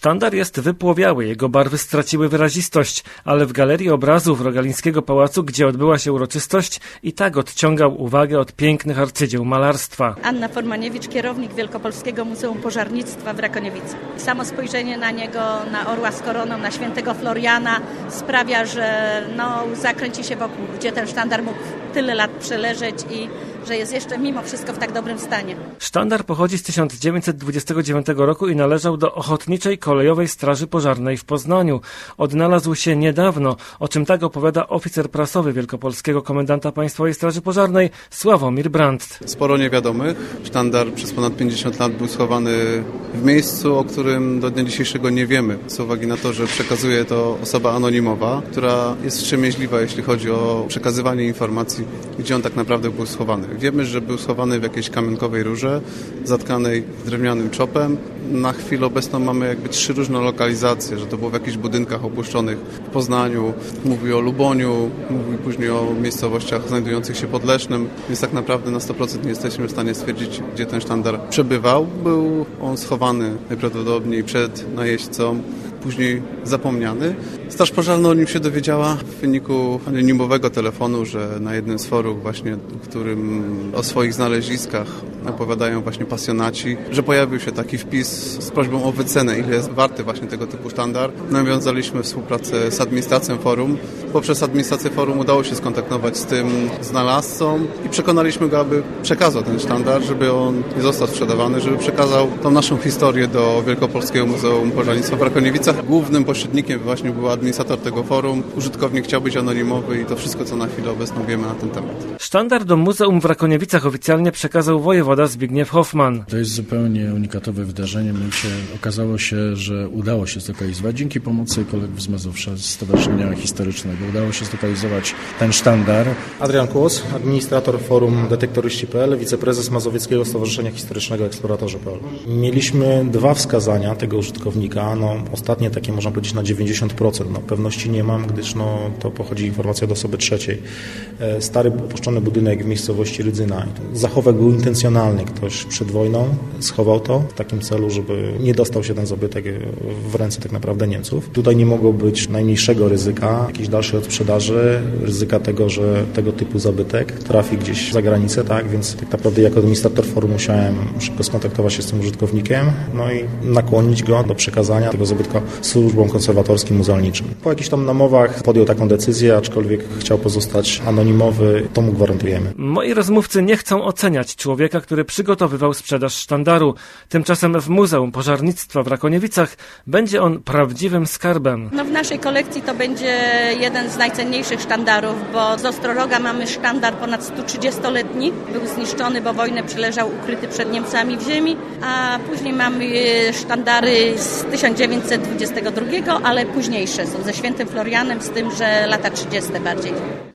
Sztandar jest wypłowiały, jego barwy straciły wyrazistość, ale w Galerii Obrazów Rogalińskiego Pałacu, gdzie odbyła się uroczystość, i tak odciągał uwagę od pięknych arcydzieł malarstwa. Anna Formaniewicz, kierownik Wielkopolskiego Muzeum Pożarnictwa w Rakoniewicach. Samo spojrzenie na niego, na orła z koroną, na świętego Floriana sprawia, że łza kręci się wokół, gdzie ten sztandar mógł tyle lat przeleżeć i że jest jeszcze mimo wszystko w tak dobrym stanie. Sztandar pochodzi z 1929 roku i należał do Ochotniczej Kolejowej Straży Pożarnej w Poznaniu. Odnalazł się niedawno, o czym tak opowiada oficer prasowy wielkopolskiego komendanta Państwowej Straży Pożarnej Sławomir Brandt. Sporo niewiadomych. Sztandar przez ponad 50 lat był schowany w miejscu, o którym do dnia dzisiejszego nie wiemy. Z uwagi na to, że przekazuje to osoba anonimowa, która jest wstrzemięźliwa, jeśli chodzi o przekazywanie informacji, gdzie on tak naprawdę był schowany. Wiemy, że był schowany w jakiejś kamionkowej rurze, zatkanej drewnianym czopem. Na chwilę obecną mamy jakby 3 różne lokalizacje, że to było w jakichś budynkach opuszczonych w Poznaniu, mówi o Luboniu, mówi później o miejscowościach znajdujących się pod Lesznem, więc tak naprawdę na 100% nie jesteśmy w stanie stwierdzić, gdzie ten sztandar przebywał. Był on schowany najprawdopodobniej przed najeźdźcą, później zapomniany. Straż Pożarna o nim się dowiedziała w wyniku anonimowego telefonu, że na jednym z forów właśnie, w którym o swoich znaleziskach opowiadają właśnie pasjonaci, że pojawił się taki wpis z prośbą o wycenę, ile jest warty właśnie tego typu sztandar. Nawiązaliśmy współpracę z administracją forum. Poprzez administrację forum udało się skontaktować z tym znalazcą i przekonaliśmy go, aby przekazał ten sztandar, żeby on nie został sprzedawany, żeby przekazał tą naszą historię do Wielkopolskiego Muzeum Pożarnictwa w Rakoniewicach. Głównym pośrednikiem właśnie był administrator tego forum. Użytkownik chciał być anonimowy i to wszystko, co na chwilę obecną wiemy na ten temat. Sztandar do Muzeum w Rakoniewicach oficjalnie przekazał wojewoda Zbigniew Hoffman. To jest zupełnie unikatowe wydarzenie. Okazało się, że udało się zlokalizować dzięki pomocy kolegów z Mazowsza, z Stowarzyszenia Historycznego. Udało się zlokalizować ten sztandar. Adrian Kłos, administrator forum detektoryści.pl, wiceprezes Mazowieckiego Stowarzyszenia Historycznego Eksploratorzy.pl. Mieliśmy 2 wskazania tego użytkownika. Ostatnie takie można powiedzieć na 90%. Pewności nie mam, gdyż to pochodzi informacja od osoby trzeciej. Stary opuszczony budynek w miejscowości Rydzyna. Zachowek był intencjonalny. Ktoś przed wojną schował to w takim celu, żeby nie dostał się ten zabytek w ręce tak naprawdę Niemców. Tutaj nie mogło być najmniejszego ryzyka jakiejś dalszej odsprzedaży, ryzyka tego, że tego typu zabytek trafi gdzieś za granicę, tak? Więc tak naprawdę jako administrator forum musiałem szybko skontaktować się z tym użytkownikiem, i nakłonić go do przekazania tego zabytka służbom konserwatorskim, muzealniczym. Po jakichś tam namowach podjął taką decyzję, aczkolwiek chciał pozostać anonimowy, to mu gwarantujemy. Moi rozmówcy nie chcą oceniać człowieka, który przygotowywał sprzedaż sztandaru. Tymczasem w Muzeum Pożarnictwa w Rakoniewicach będzie on prawdziwym skarbem. W naszej kolekcji to będzie jeden z najcenniejszych sztandarów, bo z Ostroroga mamy sztandar ponad 130-letni. Był zniszczony, bo wojnę przeleżał ukryty przed Niemcami w ziemi, a później mamy sztandary z 1922, ale późniejsze są ze Świętym Florianem, z tym, że lata 30 bardziej.